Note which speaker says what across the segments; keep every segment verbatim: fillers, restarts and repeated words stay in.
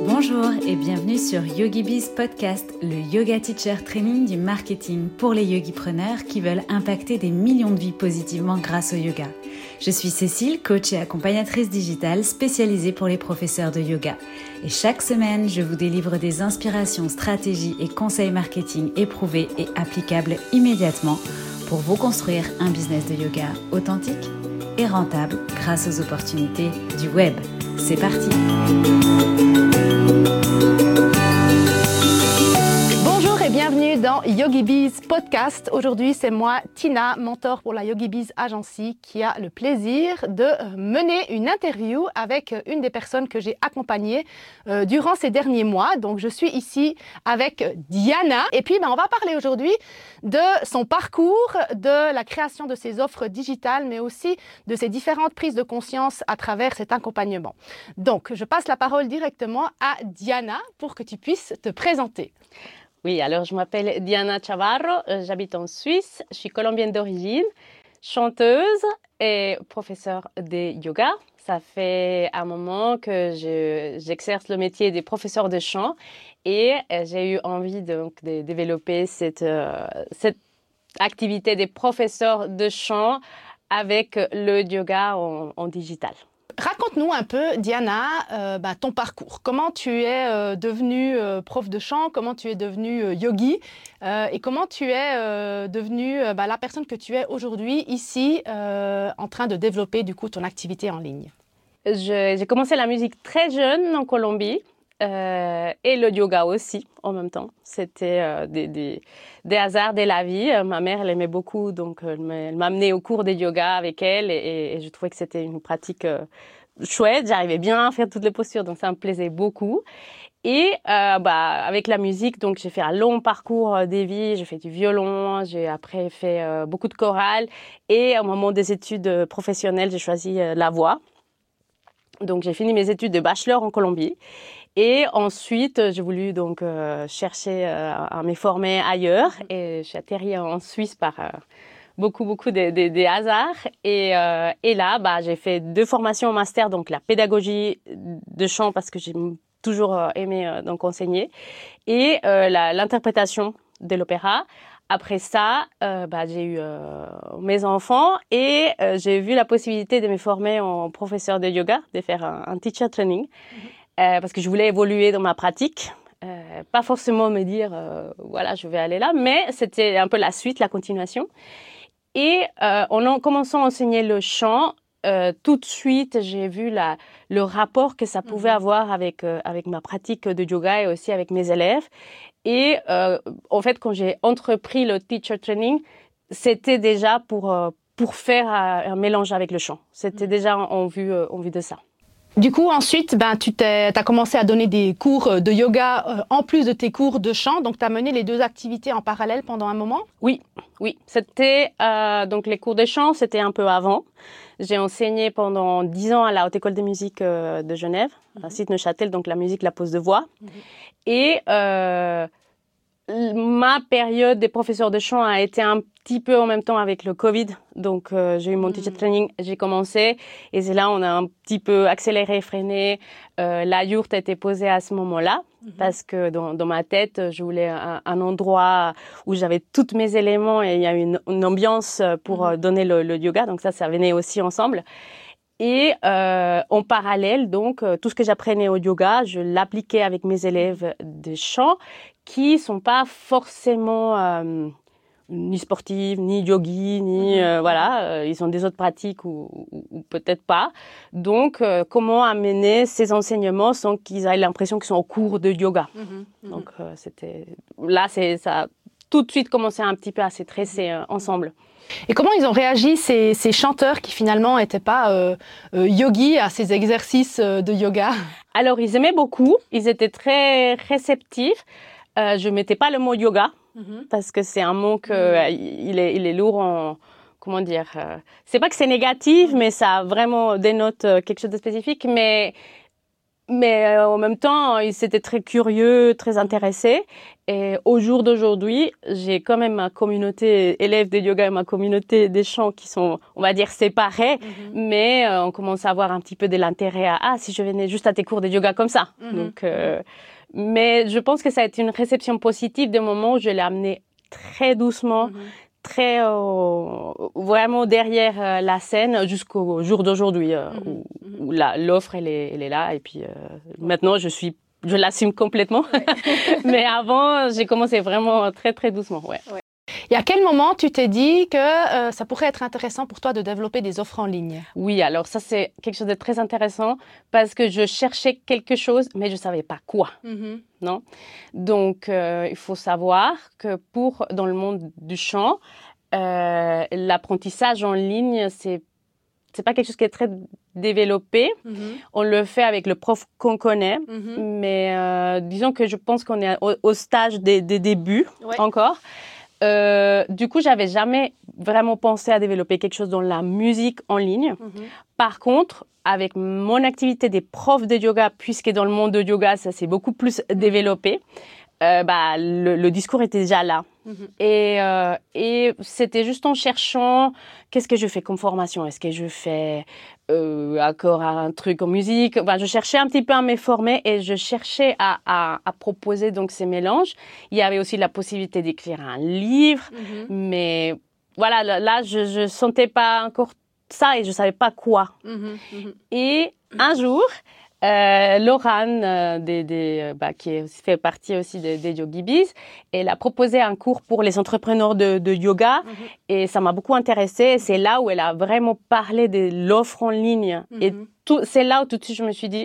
Speaker 1: Bonjour et bienvenue sur YogiBiz Podcast, le yoga teacher training du marketing pour les yogipreneurs qui veulent impacter des millions de vies positivement grâce au yoga. Je suis Cécile, coach et accompagnatrice digitale spécialisée pour les professeurs de yoga. Et chaque semaine, je vous délivre des inspirations, stratégies et conseils marketing éprouvés et applicables immédiatement pour vous construire un business de yoga authentique et rentable grâce aux opportunités du web. C'est parti!
Speaker 2: Bonjour et bienvenue dans YogiBiz Podcast. Aujourd'hui, c'est moi, Tina, mentor pour la YogiBiz Agency, qui a le plaisir de mener une interview avec une des personnes que j'ai accompagnées euh, durant ces derniers mois. Donc, je suis ici avec Diana. Et puis, ben, on va parler aujourd'hui de son parcours, de la création de ses offres digitales, mais aussi de ses différentes prises de conscience à travers cet accompagnement. Donc, je passe la parole directement à Diana pour que tu puisses te présenter.
Speaker 3: Oui, alors je m'appelle Diana Chavarro, j'habite en Suisse, je suis colombienne d'origine, chanteuse et professeure de yoga. Ça fait un moment que je, j'exerce le métier des professeurs de chant et j'ai eu envie donc, de développer cette, euh, cette activité des professeurs de chant avec le yoga en, en digital.
Speaker 2: Raconte-nous un peu, Diana, euh, bah, ton parcours. Comment tu es euh, devenue euh, prof de chant, comment tu es devenue euh, yogi euh, et comment tu es euh, devenue euh, bah, la personne que tu es aujourd'hui ici euh, en train de développer du coup ton activité en ligne.
Speaker 3: Je, j'ai commencé la musique très jeune en Colombie euh, et le yoga aussi en même temps. C'était euh, des, des, des hasards de la vie. Ma mère, elle aimait beaucoup, donc elle m'a amenée au cours de yoga avec elle et, et je trouvais que c'était une pratique euh, chouette. J'arrivais bien à faire toutes les postures, donc ça me plaisait beaucoup. Et euh, bah, avec la musique, donc j'ai fait un long parcours euh, de vie. J'ai fait du violon, j'ai après fait euh, beaucoup de chorale et au moment des études euh, professionnelles, j'ai choisi euh, la voix. Donc j'ai fini mes études de bachelor en Colombie. Et ensuite, j'ai voulu donc euh, chercher euh, à me former ailleurs et j'ai atterri en Suisse par euh, beaucoup, beaucoup de, de, de hasards. Et, euh, et là, bah, j'ai fait deux formations en master, donc la pédagogie de chant parce que j'ai toujours euh, aimé euh, donc enseigner et euh, la, l'interprétation de l'opéra. Après ça, euh, bah, j'ai eu euh, mes enfants et euh, j'ai vu la possibilité de me former en professeur de yoga, de faire un, un teacher training. Mm-hmm. Euh, parce que je voulais évoluer dans ma pratique, euh, pas forcément me dire euh, voilà je vais aller là, mais c'était un peu la suite, la continuation. Et euh, en commençant à enseigner le chant, euh, tout de suite j'ai vu la, le rapport que ça pouvait avoir avec euh, avec ma pratique de yoga et aussi avec mes élèves. Et euh, en fait quand j'ai entrepris le teacher training, c'était déjà pour euh, pour faire un mélange avec le chant. C'était déjà en, en vue euh, en vue de ça.
Speaker 2: Du coup, ensuite, ben, tu as commencé à donner des cours de yoga euh, en plus de tes cours de chant. Donc, tu as mené les deux activités en parallèle pendant un moment?
Speaker 3: Oui, oui. C'était, euh, donc les cours de chant, c'était un peu avant. J'ai enseigné pendant dix ans à la Haute École de Musique euh, de Genève, mm-hmm. à Site-Neuchâtel, donc la musique, la pose de voix. Mm-hmm. Et euh, ma période des professeurs de chant a été un petit peu en même temps avec le Covid. Donc, euh, j'ai eu mon teacher training, j'ai commencé. Et c'est là, on a un petit peu accéléré, freiné. Euh, la yourte a été posée à ce moment-là. Mm-hmm. Parce que dans, dans ma tête, je voulais un, un endroit où j'avais tous mes éléments et il y a une, une ambiance pour mm-hmm. donner le, le yoga. Donc ça, ça venait aussi ensemble. Et euh, en parallèle, donc, tout ce que j'apprenais au yoga, je l'appliquais avec mes élèves de chant qui sont pas forcément euh, ni sportifs, ni yogis, ni euh, voilà, euh, ils ont des autres pratiques ou, ou, ou peut-être pas. Donc, euh, comment amener ces enseignements sans qu'ils aient l'impression qu'ils sont au cours de yoga. Mm-hmm. Donc, euh, c'était là, c'est ça a tout de suite commencé un petit peu à se tresser euh, ensemble.
Speaker 2: Et comment ils ont réagi, ces, ces chanteurs qui finalement n'étaient pas euh, euh, yogis à ces exercices euh, de yoga?
Speaker 3: Alors, ils aimaient beaucoup, ils étaient très réceptifs. Euh, je mettais pas le mot yoga mm-hmm. parce que c'est un mot que mm-hmm. il est il est lourd en comment dire. Euh, c'est pas que c'est négatif, mm-hmm. mais ça vraiment dénote quelque chose de spécifique. Mais Mais euh, en même temps, ils étaient très curieux, très intéressés. Et au jour d'aujourd'hui, j'ai quand même ma communauté élève de yoga et ma communauté des chants qui sont, on va dire, séparés. Mm-hmm. Mais euh, on commence à avoir un petit peu de l'intérêt à, ah, si je venais juste à tes cours de yoga comme ça. Mm-hmm. Donc, euh, mais je pense que ça a été une réception positive des moments où je l'ai amené très doucement, mm-hmm. très euh, vraiment derrière euh, la scène jusqu'au jour d'aujourd'hui euh, mm-hmm. où, où la, l'offre elle est, elle est là et puis euh, ouais. Maintenant je suis je l'assume complètement ouais. Mais avant j'ai commencé vraiment très très doucement ouais. Ouais.
Speaker 2: Et à quel moment tu t'es dit que euh, ça pourrait être intéressant pour toi de développer des offres en ligne?
Speaker 3: Oui, alors ça c'est quelque chose de très intéressant parce que je cherchais quelque chose mais je savais pas quoi. Mm-hmm. Non. Donc euh, il faut savoir que pour dans le monde du chant, euh, l'apprentissage en ligne c'est c'est pas quelque chose qui est très développé. Mm-hmm. On le fait avec le prof qu'on connaît, mm-hmm. mais euh, disons que je pense qu'on est au, au stage des, des débuts ouais. encore. Euh, du coup, j'avais jamais vraiment pensé à développer quelque chose dans la musique en ligne. Mm-hmm. Par contre, avec mon activité des profs de yoga, puisque dans le monde de yoga, ça s'est beaucoup plus développé, euh, bah, le, le discours était déjà là. Mm-hmm. Et, euh, et c'était juste en cherchant qu'est-ce que je fais comme formation. Est-ce que je fais euh, encore un truc en musique? Enfin, je cherchais un petit peu à me former et je cherchais à, à, à proposer donc ces mélanges. Il y avait aussi la possibilité d'écrire un livre, mm-hmm. mais voilà, là, là je ne sentais pas encore ça et je ne savais pas quoi. Mm-hmm. Mm-hmm. Et un jour, Euh, Laurent, euh, des, des, euh, bah, qui fait partie aussi des, des YogiBiz, elle a proposé un cours pour les entrepreneurs de, de yoga mm-hmm. et ça m'a beaucoup intéressée. C'est là où elle a vraiment parlé de l'offre en ligne. Mm-hmm. Et tout, c'est là où tout de suite je me suis dit,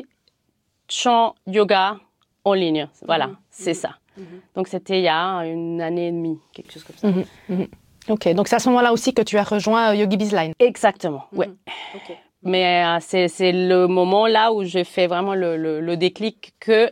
Speaker 3: chant, yoga en ligne. Voilà, mm-hmm. c'est ça. Mm-hmm. Donc c'était il y a une année et demie, quelque chose comme ça.
Speaker 2: Mm-hmm. Mm-hmm. Ok, donc c'est à ce moment-là aussi que tu as rejoint YogiBiz Line.
Speaker 3: Exactement, mm-hmm. ouais. Ok. Mais euh, c'est, c'est le moment là où j'ai fait vraiment le, le, le déclic que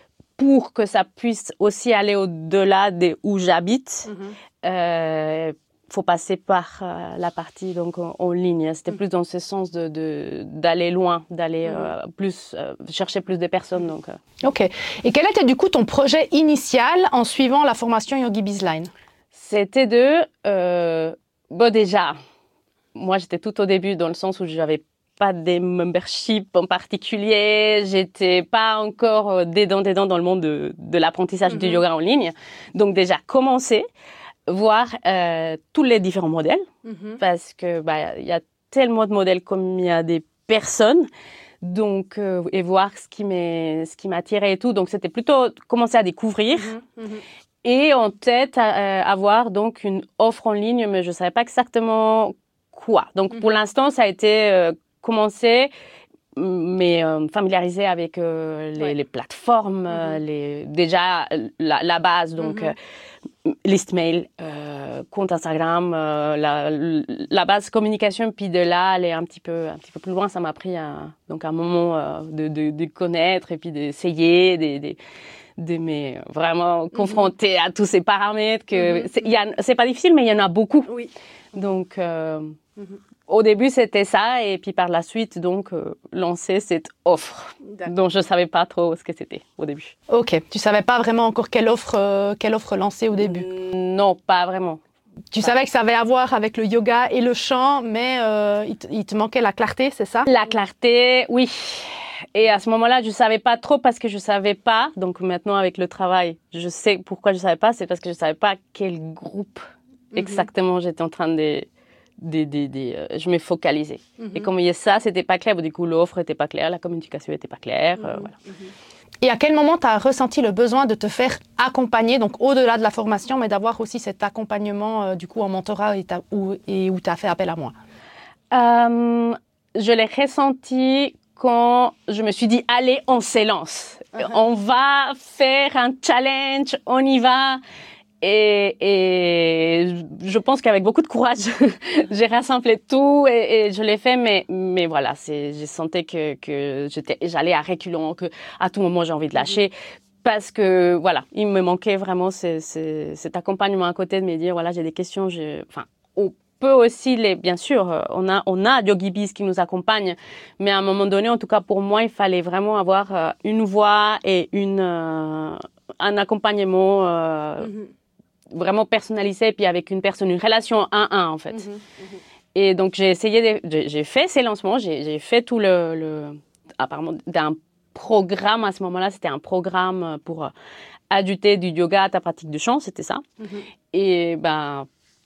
Speaker 3: pour que ça puisse aussi aller au-delà de où j'habite, mm-hmm. euh, faut passer par euh, la partie donc en, en ligne. C'était mm-hmm. plus dans ce sens de, de d'aller loin, d'aller mm-hmm. euh, plus euh, chercher plus de personnes. Donc. Euh.
Speaker 2: Ok. Et quel était du coup ton projet initial en suivant la formation YogiBiz Line?
Speaker 3: C'était de euh, bon déjà. Moi, j'étais tout au début dans le sens où j'avais pas des memberships en particulier, j'étais pas encore dedans, dedans dans le monde de, de l'apprentissage mm-hmm. du yoga en ligne. Donc déjà, commencer, voir euh, tous les différents modèles, mm-hmm. parce que bah, y a tellement de modèles comme il y a des personnes, donc euh, et voir ce qui m'est, ce qui m'attirait et tout. Donc c'était plutôt commencer à découvrir. Mm-hmm. Mm-hmm. Et en tête, euh, avoir donc une offre en ligne, mais je savais pas exactement quoi. Donc mm-hmm. pour l'instant, ça a été euh, commencer, mais euh, familiariser avec euh, les, ouais. les plateformes, mm-hmm. euh, les, déjà la, la base, donc mm-hmm. euh, liste mail, euh, compte Instagram, euh, la, la base communication, puis de là aller un petit peu, un petit peu plus loin. Ça m'a pris un, donc un moment euh, de, de, de connaître et puis d'essayer, de, de, de me vraiment mm-hmm. confronter à tous ces paramètres. Que mm-hmm. c'est, y a, c'est pas difficile, mais il y en a beaucoup. Oui. Donc euh, mm-hmm. au début, c'était ça, et puis par la suite, donc, euh, lancer cette offre, D'accord. dont je ne savais pas trop ce que c'était au début.
Speaker 2: Ok, tu ne savais pas vraiment encore quelle offre, euh, quelle offre lancer au début?
Speaker 3: Non, pas vraiment.
Speaker 2: Tu
Speaker 3: pas.
Speaker 2: savais que ça avait à voir avec le yoga et le chant, mais euh, il, te, il te manquait la clarté, c'est ça?
Speaker 3: La clarté, oui. Et à ce moment-là, je ne savais pas trop parce que je ne savais pas. Donc maintenant, avec le travail, je sais pourquoi je ne savais pas. C'est parce que je ne savais pas quel groupe mm-hmm. exactement j'étais en train de... Des, des, des, euh, je me focalisais. Mm-hmm. Et comme il y a ça, c'était pas clair. Du coup, l'offre était pas claire, la communication était pas claire. Mm-hmm. Euh, voilà.
Speaker 2: Et à quel moment tu as ressenti le besoin de te faire accompagner, donc au-delà de la formation, mais d'avoir aussi cet accompagnement euh, du coup en mentorat et, où, et où tu as fait appel à moi?
Speaker 3: euh, Je l'ai ressenti quand je me suis dit, allez, on s'élance. Uh-huh. On va faire un challenge, on y va. Et, et je pense qu'avec beaucoup de courage, j'ai rassemblé tout et, et je l'ai fait. Mais, mais voilà, c'est, j'ai senti que, que j'étais, j'allais à reculons, que à tout moment j'ai envie de lâcher. Parce que voilà, il me manquait vraiment ce, ce, cet accompagnement à côté de me dire, voilà, j'ai des questions, je, enfin, au, peut aussi les, bien sûr, on a, on a YogiBiz qui nous accompagne, mais à un moment donné, en tout cas pour moi, il fallait vraiment avoir euh, une voix et une, euh, un accompagnement euh, mm-hmm. vraiment personnalisé, puis avec une personne, une relation un à un en fait. Mm-hmm. Mm-hmm. Et donc j'ai essayé, de, j'ai, j'ai fait ces lancements, j'ai, j'ai fait tout le, le apparemment d'un programme à ce moment-là, c'était un programme pour euh, adjuter du yoga à ta pratique de chant, c'était ça. Mm-hmm. Et ben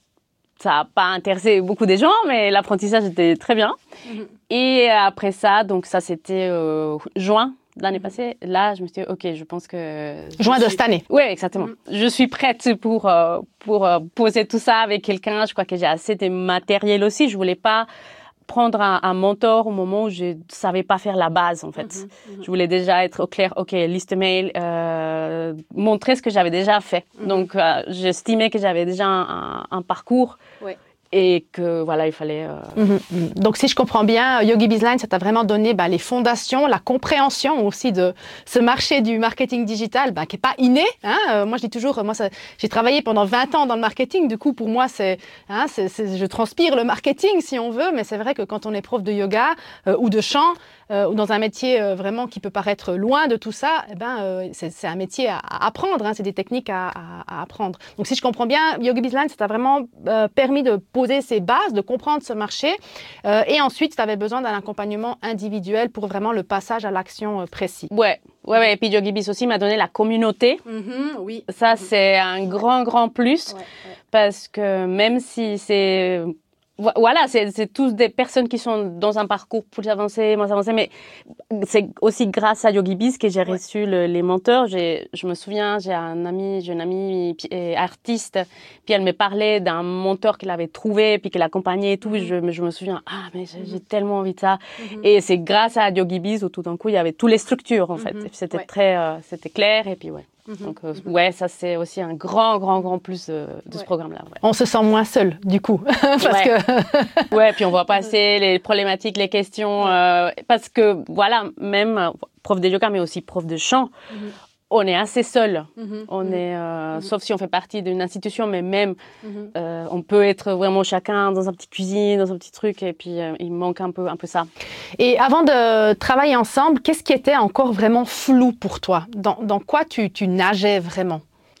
Speaker 3: ça n'a pas intéressé beaucoup de gens, mais l'apprentissage était très bien. Mmh. Et après ça, donc ça c'était euh, juin de l'année passée. Là, je me suis dit, ok, je pense que...
Speaker 2: Juin
Speaker 3: de
Speaker 2: suis... cette année.
Speaker 3: Oui, exactement. Mmh. Je suis prête pour, euh, pour euh, poser tout ça avec quelqu'un. Je crois que j'ai assez de matériel aussi. Je voulais pas prendre un, un mentor au moment où je ne savais pas faire la base, en fait. Mmh, mmh. Je voulais déjà être au clair, ok, liste mail, euh, montrer ce que j'avais déjà fait. Mmh. Donc, euh, j'estimais que j'avais déjà un, un, un parcours. Ouais. Et que, voilà, il fallait... Euh...
Speaker 2: Mmh. Donc, si je comprends bien, YogiBiz Line, ça t'a vraiment donné bah, les fondations, la compréhension aussi de ce marché du marketing digital bah, qui n'est pas inné. Hein. Euh, moi, je dis toujours, moi, ça, j'ai travaillé pendant vingt ans dans le marketing. Du coup, pour moi, c'est, hein, c'est, c'est, je transpire le marketing, si on veut. Mais c'est vrai que quand on est prof de yoga euh, ou de chant, euh, ou dans un métier euh, vraiment qui peut paraître loin de tout ça, eh ben, euh, c'est, c'est un métier à, à apprendre. Hein, c'est des techniques à, à, à apprendre. Donc, si je comprends bien, YogiBiz Line, ça t'a vraiment euh, permis de poser ses bases, de comprendre ce marché. Euh, et ensuite, tu avais besoin d'un accompagnement individuel pour vraiment le passage à l'action euh, précis.
Speaker 3: Ouais, ouais, ouais. Et puis YogiBiz aussi m'a donné la communauté.
Speaker 2: Mm-hmm, oui.
Speaker 3: Ça, mm-hmm. c'est un grand, grand plus. Ouais, ouais. Parce que même si c'est... Voilà, c'est, c'est tous des personnes qui sont dans un parcours plus avancé, moins avancé, mais c'est aussi grâce à YogiBiz que j'ai ouais. reçu le, les mentors. J'ai, je me souviens, j'ai un ami, j'ai une amie artiste, puis elle me parlait d'un mentor qu'elle avait trouvé, puis qu'elle accompagnait et tout. Mm-hmm. Je, je me souviens, ah, mais j'ai, j'ai tellement envie de ça. Mm-hmm. Et c'est grâce à YogiBiz où tout d'un coup, il y avait toutes les structures, en fait. Mm-hmm. C'était ouais. très, euh, c'était clair, et puis ouais. Mmh, Donc, euh, mmh. ouais, ça, c'est aussi un grand, grand, grand plus euh, de ouais. ce programme-là. Ouais.
Speaker 2: On se sent moins seul, du coup. parce
Speaker 3: ouais.
Speaker 2: que...
Speaker 3: ouais, puis on voit passer les problématiques, les questions. Euh, parce que, voilà, même prof de yoga, mais aussi prof de chant, mmh. on est assez seul. Mmh. On mmh. est, euh, mmh. Sauf si on fait partie d'une institution, mais même, mmh. euh, on peut être vraiment chacun dans un petit cuisine, dans un petit truc, et puis euh, il manque un peu, un peu ça.
Speaker 2: Et avant de travailler ensemble, qu'est-ce qui était encore vraiment flou pour toi? Dans, dans quoi tu, tu nageais vraiment?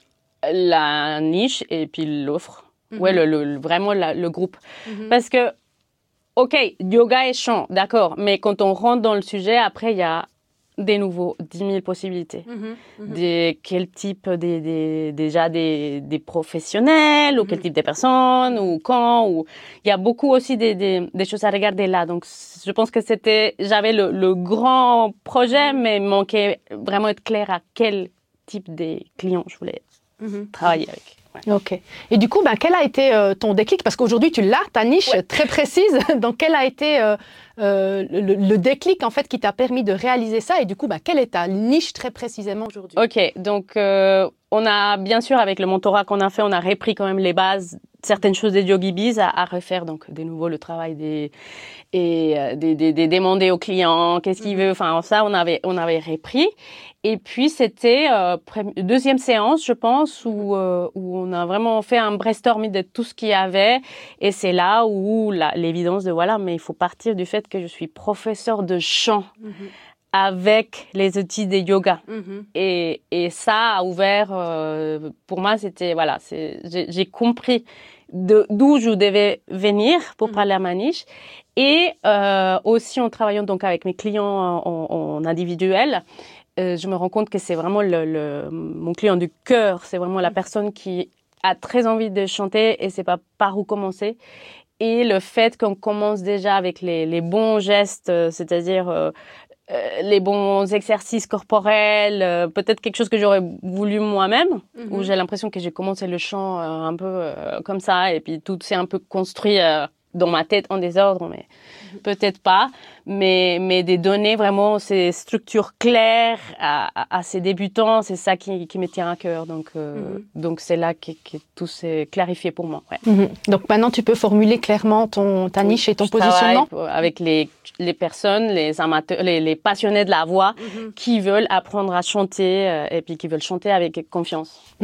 Speaker 3: La niche et puis l'offre. Mm-hmm. Ouais, le, le, vraiment la, le groupe. Mm-hmm. Parce que, ok, yoga et chant, d'accord, mais quand on rentre dans le sujet, après, il y a des nouveaux, dix mille possibilités. Mm-hmm. Mm-hmm. Des, quel type, des, des, déjà des, des professionnels, mm-hmm. ou quel type de personnes, ou quand, ou... Il y a beaucoup aussi des, des, des choses à regarder là. Donc, je pense que c'était... J'avais le, le grand projet, mm-hmm. mais manquait vraiment être clair à quel type de clients je voulais mm-hmm. travailler avec.
Speaker 2: Ouais. Ok. Et du coup, ben, quel a été euh, ton déclic? Parce qu'aujourd'hui, tu l'as, ta niche ouais. très précise. Donc, quel a été euh, euh, le, le déclic en fait qui t'a permis de réaliser ça? Et du coup, ben, quelle est ta niche très précisément aujourd'hui?
Speaker 3: Ok. Donc, euh, on a bien sûr avec le mentorat qu'on a fait, on a repris quand même les bases, certaines choses des YogiBiz à, à refaire. Donc, de nouveau le travail des et euh, des, des, des demander aux clients qu'est-ce qu'il veut. Enfin, ça, on avait on avait repris. Et puis, c'était euh, deuxième séance, je pense, où, euh, où on a vraiment fait un brainstorming de tout ce qu'il y avait. Et c'est là où la, l'évidence de, voilà, mais il faut partir du fait que je suis professeur de chant mm-hmm. avec les outils de yoga. Mm-hmm. Et, et ça a ouvert, euh, pour moi, c'était, voilà, c'est, j'ai, j'ai compris de, d'où je devais venir pour mm-hmm. parler à ma niche. Et euh, aussi, en travaillant donc avec mes clients en, en individuel, Euh, je me rends compte que c'est vraiment le, le, mon client du cœur, c'est vraiment la personne qui a très envie de chanter et sait pas par où commencer. Et le fait qu'on commence déjà avec les, les bons gestes, euh, c'est-à-dire euh, euh, les bons exercices corporels, euh, peut-être quelque chose que j'aurais voulu moi-même, mm-hmm. où j'ai l'impression que j'ai commencé le chant euh, un peu euh, comme ça, et puis tout s'est un peu construit euh, dans ma tête en désordre, mais mm-hmm. peut-être pas. Mais, mais des données vraiment, ces structures claires à, à, à ces débutants, c'est ça qui, qui me tient à cœur. Donc, euh, mm-hmm. donc c'est là que, que tout s'est clarifié pour moi. Ouais.
Speaker 2: Mm-hmm. Donc maintenant, tu peux formuler clairement ton, ta niche oui, et ton positionnement?
Speaker 3: Avec les, les personnes, les amateurs, les, les passionnés de la voix mm-hmm. qui veulent apprendre à chanter euh, et puis qui veulent chanter avec confiance. Ouais.
Speaker 2: Mm-hmm.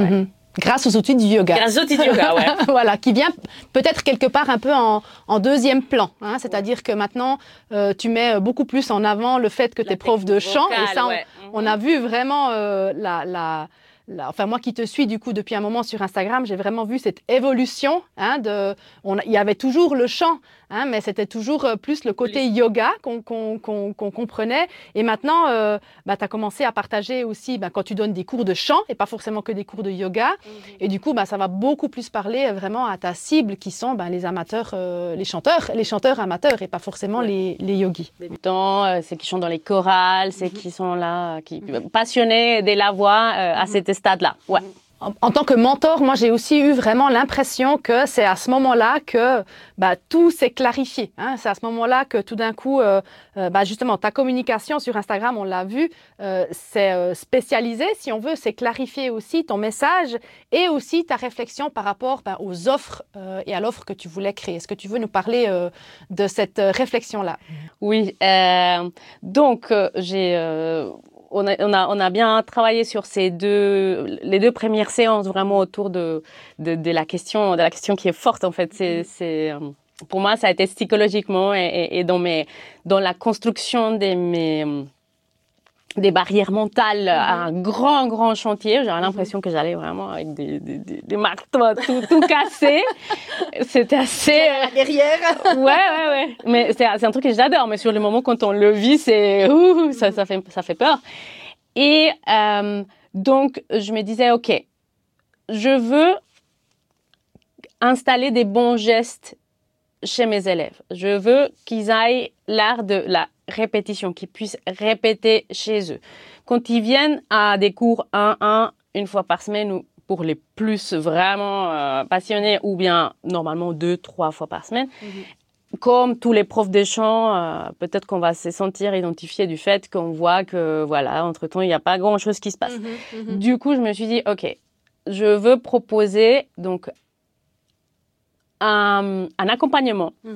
Speaker 2: Grâce aux outils du yoga.
Speaker 3: Grâce aux outils du yoga, ouais.
Speaker 2: Voilà, qui vient peut-être quelque part un peu en, en deuxième plan. Hein, c'est-à-dire ouais. que maintenant, euh, tu mets beaucoup plus en avant le fait que tu es prof de chant.
Speaker 3: Vocale,
Speaker 2: et ça, on,
Speaker 3: ouais.
Speaker 2: on a vu vraiment euh, la... la Là, enfin, moi qui te suis du coup depuis un moment sur Instagram, j'ai vraiment vu cette évolution. Hein, de, on, il y avait toujours le chant, hein, mais c'était toujours plus le côté yoga qu'on qu'on, qu'on, qu'on comprenait. Et maintenant, euh, bah, tu as commencé à partager aussi bah, quand tu donnes des cours de chant et pas forcément que des cours de yoga. Mm-hmm. Et du coup, bah, ça va beaucoup plus parler vraiment à ta cible qui sont bah, les amateurs, euh, les chanteurs, les chanteurs amateurs et pas forcément ouais. les, les yogis.
Speaker 3: Débutants, euh, c'est qui chantent dans les chorales, c'est mm-hmm. qui sont là, qui mm-hmm. passionnés dès la voix euh, à mm-hmm. cette stade-là. Ouais.
Speaker 2: En, en tant que mentor, moi, j'ai aussi eu vraiment l'impression que c'est à ce moment-là que bah, tout s'est clarifié. Hein. C'est à ce moment-là que tout d'un coup, euh, euh, bah, justement, ta communication sur Instagram, on l'a vu, euh, c'est euh, spécialisé, si on veut, c'est clarifié aussi ton message et aussi ta réflexion par rapport bah, aux offres euh, et à l'offre que tu voulais créer. Est-ce que tu veux nous parler euh, de cette euh, réflexion-là?
Speaker 3: Oui, euh, donc euh, j'ai... Euh... On a, on, a, on a bien travaillé sur ces deux, les deux premières séances vraiment autour de, de, de, la, question, de la question qui est forte en fait. C'est, c'est, pour moi, ça a été psychologiquement et, et, et dans, mes, dans la construction des, mes, des barrières mentales mm-hmm. un grand, grand chantier. J'avais l'impression mm-hmm. que j'allais vraiment avec des, des, des, des marteaux tout, tout cassés. C'était assez...
Speaker 2: Derrière.
Speaker 3: Ouais, ouais, ouais. Mais c'est, c'est un truc que j'adore. Mais sur le moment, quand on le vit, c'est... Ouh, ça, ça, fait, ça fait peur. Et euh, donc, je me disais, OK, je veux installer des bons gestes chez mes élèves. Je veux qu'ils aillent l'art de la répétition, qu'ils puissent répéter chez eux. Quand ils viennent à des cours un un, une fois par semaine, ou pour les plus vraiment euh, passionnés, ou bien normalement deux, trois fois par semaine, mm-hmm. comme tous les profs de chant, euh, peut-être qu'on va se sentir identifié du fait qu'on voit que, voilà, entre-temps, il n'y a pas grand-chose qui se passe. Mm-hmm. Mm-hmm. Du coup, je me suis dit, OK, je veux proposer donc un, un accompagnement. Mm-hmm.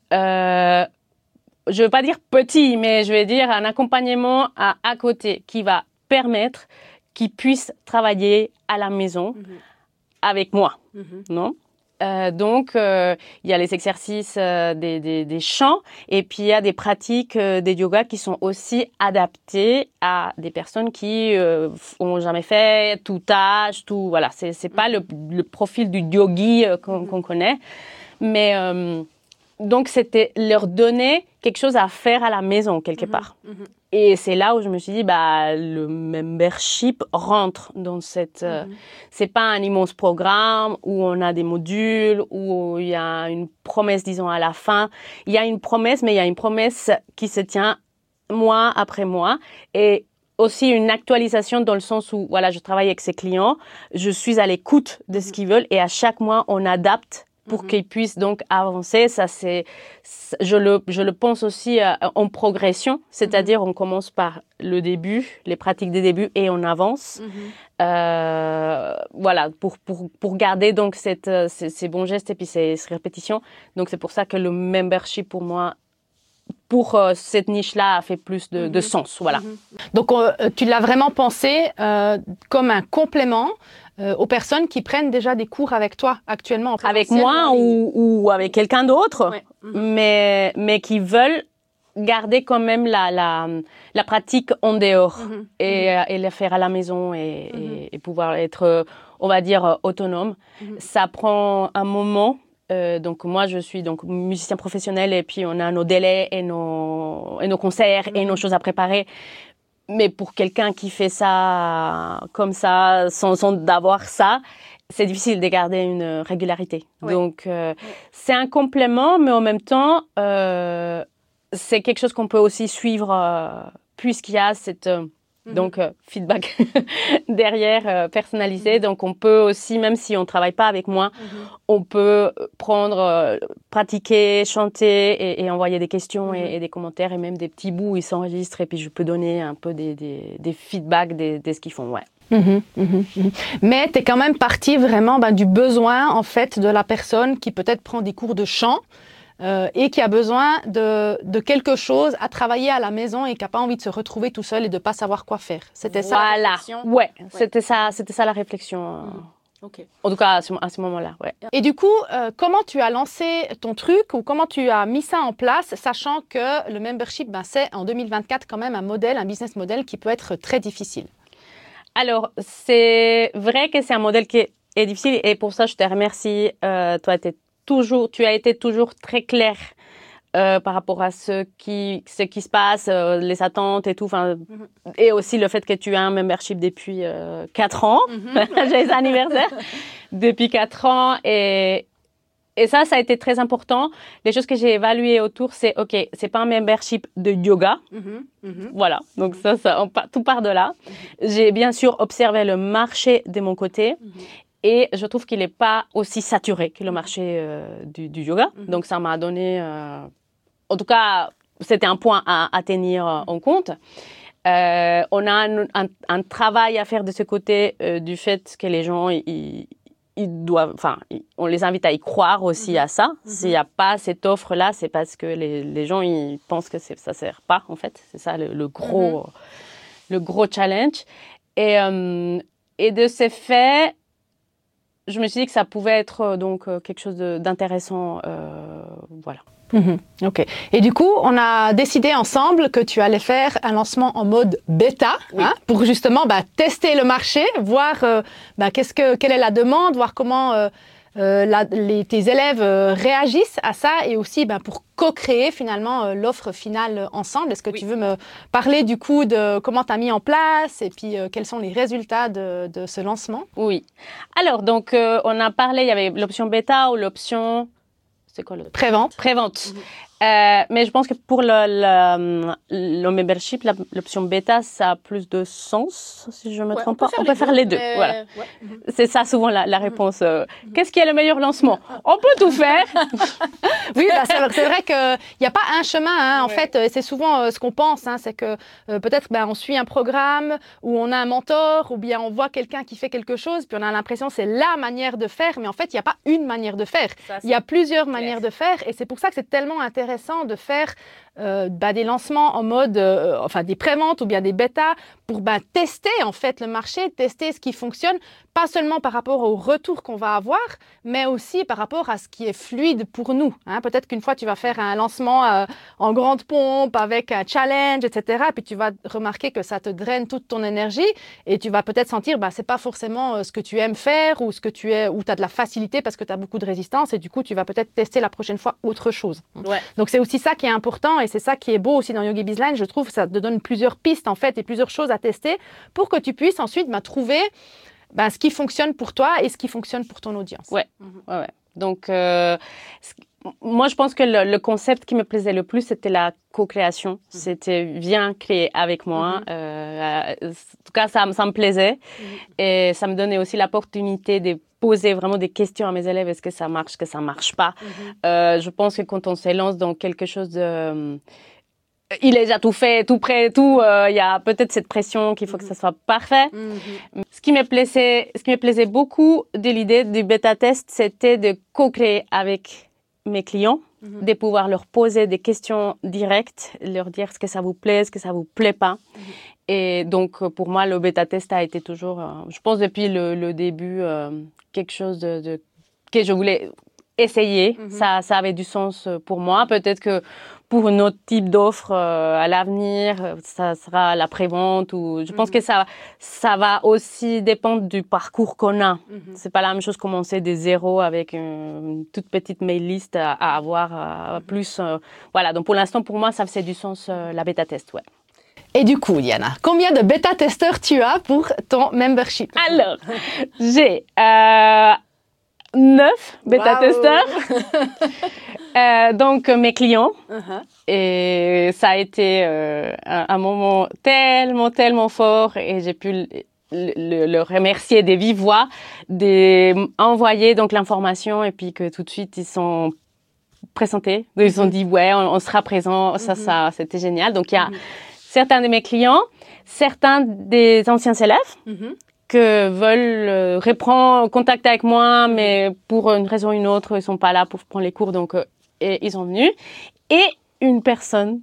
Speaker 3: Euh, je ne veux pas dire petit, mais je vais dire un accompagnement à, à côté qui va permettre qu'ils puissent travailler à la maison mm-hmm. avec moi, mm-hmm. non? Euh, donc, euh, il y a les exercices euh, des, des, des chants et puis il y a des pratiques euh, des yogas qui sont aussi adaptées à des personnes qui euh, ont jamais fait tout âge, tout, voilà. C'est, c'est pas le, le profil du yogi euh, qu'on, qu'on connaît, mais euh, donc c'était leur donner quelque chose à faire à la maison quelque mm-hmm. part. Mm-hmm. Et c'est là où je me suis dit, bah, le membership rentre dans cette... Euh, mm-hmm. c'est pas un immense programme où on a des modules, où il y a une promesse, disons, à la fin. Il y a une promesse, mais il y a une promesse qui se tient mois après mois. Et aussi une actualisation dans le sens où, voilà, je travaille avec ces clients, je suis à l'écoute de ce qu'ils veulent et à chaque mois, on adapte pour mm-hmm. qu'ils puissent donc avancer. Ça, c'est, je le, je le pense aussi euh, en progression, c'est-à-dire mm-hmm. on commence par le début, les pratiques des débuts et on avance. Mm-hmm. Euh, voilà, pour, pour, pour garder donc cette, ces, ces bons gestes et puis ces, ces répétitions. Donc, c'est pour ça que le membership, pour moi, pour euh, cette niche-là, a fait plus de, mm-hmm. de sens. Voilà.
Speaker 2: Mm-hmm. Donc, euh, tu l'as vraiment pensé euh, comme un complément Euh, aux personnes qui prennent déjà des cours avec toi actuellement en
Speaker 3: avec moi ou, ou avec quelqu'un d'autre, ouais. mm-hmm. mais, mais qui veulent garder quand même la, la, la pratique en dehors mm-hmm. et, mm-hmm. et la faire à la maison et, mm-hmm. et, et pouvoir être, on va dire, autonome. Mm-hmm. Ça prend un moment. Euh, donc moi, je suis donc musicien professionnel et puis on a nos délais et nos, et nos concerts mm-hmm. et nos choses à préparer. Mais pour quelqu'un qui fait ça comme ça, sans, sans d'avoir ça, c'est difficile de garder une régularité. Oui. Donc, euh, oui. c'est un complément, mais en même temps, euh, c'est quelque chose qu'on peut aussi suivre euh, puisqu'il y a cette euh, mm-hmm. donc euh, feedback derrière euh, personnalisé. Mm-hmm. Donc, on peut aussi, même si on travaille pas avec moi, mm-hmm. on peut prendre, euh, pratiquer, chanter et, et envoyer des questions mm-hmm. et, et des commentaires et même des petits bouts. Ils s'enregistrent et puis je peux donner un peu des, des, des feedbacks de, de ce qu'ils font. Ouais.
Speaker 2: Mmh, mmh, mmh. Mais tu es quand même partie vraiment ben, du besoin en fait de la personne qui peut-être prend des cours de chant euh, et qui a besoin de, de quelque chose à travailler à la maison et qui n'a pas envie de se retrouver tout seul et de ne pas savoir quoi faire. C'était ça
Speaker 3: voilà.
Speaker 2: la réflexion?
Speaker 3: Ouais, ouais. C'était ça, c'était ça la réflexion. Mmh. Okay. En tout cas, à ce, à ce moment-là, ouais.
Speaker 2: Et du coup, euh, comment tu as lancé ton truc ou comment tu as mis ça en place, sachant que le membership, ben, c'est en deux mille vingt-quatre quand même un modèle, un business model qui peut être très difficile.
Speaker 3: Alors, c'est vrai que c'est un modèle qui est, est difficile et pour ça, je te remercie. Euh, toi, t'es toujours, tu as été toujours très clair euh, par rapport à ce qui, ce qui se passe, euh, les attentes et tout. Enfin, mm-hmm. Et aussi le fait que tu as un membership depuis euh, quatre ans. Mm-hmm. J'ai les anniversaires depuis quatre ans et Et ça, ça a été très important. Les choses que j'ai évaluées autour, c'est, OK, c'est pas un membership de yoga. Mm-hmm, mm-hmm. Voilà. Donc ça, ça on, tout part de là. Mm-hmm. J'ai bien sûr observé le marché de mon côté. Mm-hmm. Et je trouve qu'il n'est pas aussi saturé que le marché euh, du, du yoga. Mm-hmm. Donc ça m'a donné... Euh, en tout cas, c'était un point à, à tenir euh, en compte. Euh, on a un, un, un travail à faire de ce côté euh, du fait que les gens... Ils, Ils doivent, enfin, on les invite à y croire aussi mmh. à ça. Mmh. S'il n'y a pas cette offre-là, c'est parce que les, les gens ils pensent que c'est, ça ne sert pas, en fait. C'est ça le, le, gros, mmh. le gros challenge. Et, euh, et de ces faits, je me suis dit que ça pouvait être donc quelque chose de, d'intéressant. Euh, voilà.
Speaker 2: Mmh, ok. Et du coup, on a décidé ensemble que tu allais faire un lancement en mode bêta, oui. hein, pour justement bah, tester le marché, voir euh, bah, qu'est-ce que, quelle est la demande, voir comment euh, euh, la, les, tes élèves euh, réagissent à ça et aussi bah, pour co-créer finalement euh, l'offre finale ensemble. Est-ce que oui. tu veux me parler du coup de comment tu as mis en place et puis euh, quels sont les résultats de, de ce lancement?
Speaker 3: Oui. Alors, donc, euh, on a parlé, il y avait l'option bêta ou l'option... C'est quoi le...
Speaker 2: Prévente.
Speaker 3: Prévente. Mm-hmm. Euh, mais je pense que pour le, le, le membership, la, l'option bêta, ça a plus de sens, si je ne me ouais, trompe pas. On peut faire les deux. deux. Mais... Voilà. Ouais. Mm-hmm. C'est ça souvent la, la réponse. Euh, mm-hmm. Qu'est-ce qui est le meilleur lancement? On peut tout faire.
Speaker 2: Oui, bah, c'est, c'est vrai qu'il n'y a pas un chemin. Hein. En ouais. fait, c'est souvent euh, ce qu'on pense. Hein, c'est que euh, peut-être ben, on suit un programme ou on a un mentor ou bien on voit quelqu'un qui fait quelque chose puis on a l'impression que c'est la manière de faire. Mais en fait, il n'y a pas une manière de faire. Ça, il y a plusieurs clair. manières de faire et c'est pour ça que c'est tellement intéressant de faire euh, bah, des lancements en mode, euh, enfin des préventes ou bien des bêtas pour bah, tester en fait le marché, tester ce qui fonctionne, pas seulement par rapport au retour qu'on va avoir, mais aussi par rapport à ce qui est fluide pour nous. Hein. Peut-être qu'une fois tu vas faire un lancement euh, en grande pompe avec un challenge, et cetera. Puis tu vas remarquer que ça te draine toute ton énergie et tu vas peut-être sentir bah c'est pas forcément euh, ce que tu aimes faire ou ce que tu es, ou tu as de la facilité parce que tu as beaucoup de résistance et du coup tu vas peut-être tester la prochaine fois autre chose.
Speaker 3: Ouais.
Speaker 2: Donc c'est aussi ça qui est important et c'est ça qui est beau aussi dans YogiBizLine. Je trouve que ça te donne plusieurs pistes en fait et plusieurs choses à tester pour que tu puisses ensuite bah, trouver bah, ce qui fonctionne pour toi et ce qui fonctionne pour ton audience.
Speaker 3: Ouais, mm-hmm. ouais, ouais. Donc euh, moi je pense que le, le concept qui me plaisait le plus c'était la co-création. Mm-hmm. C'était viens créer avec moi. Mm-hmm. Euh, en tout cas ça, ça me plaisait mm-hmm. et ça me donnait aussi l'opportunité de poser vraiment des questions à mes élèves. Est-ce que ça marche, est-ce que ça marche pas? Mm-hmm. euh, Je pense que quand on se lance dans quelque chose de... Euh, il est déjà tout fait, tout prêt, tout. Il euh, y a peut-être cette pression qu'il faut mm-hmm. que ça soit parfait. Mm-hmm. Ce qui me plaisait, ce qui me plaisait beaucoup de l'idée du bêta test, c'était de co-créer avec mes clients, mm-hmm. de pouvoir leur poser des questions directes, leur dire ce que ça vous plaît, ce que ça vous plaît pas. Mm-hmm. Et donc, pour moi, le bêta-test a été toujours, euh, je pense depuis le, le début, euh, quelque chose de, de, que je voulais essayer. Mm-hmm. Ça, ça avait du sens pour moi. Peut-être que pour un autre type d'offre euh, à l'avenir, ça sera la prévente. Ou je mm-hmm. pense que ça, ça va aussi dépendre du parcours qu'on a. Mm-hmm. C'est pas la même chose commencer de zéro avec une, une toute petite mail list à, à avoir à, mm-hmm. plus. Euh, voilà. Donc, pour l'instant, pour moi, ça faisait du sens, euh, la bêta-test, ouais.
Speaker 2: Et du coup, Diana, combien de bêta-testeurs tu as pour ton membership?
Speaker 3: Alors, j'ai euh, neuf bêta-testeurs. euh, donc, mes clients. Uh-huh. Et ça a été euh, un, un moment tellement, tellement fort. Et j'ai pu le, le, le remercier des vives voix, d'envoyer donc l'information et puis que tout de suite, ils sont présentés. Ils mm-hmm. ont dit, ouais, on, on sera présent. Mm-hmm. Ça, ça, c'était génial. Donc, il y a... Mm-hmm. certains de mes clients, certains des anciens élèves mm-hmm. que veulent euh, reprendre contact avec moi, mais pour une raison ou une autre, ils sont pas là pour prendre les cours, donc euh, et, ils sont venus. Et une personne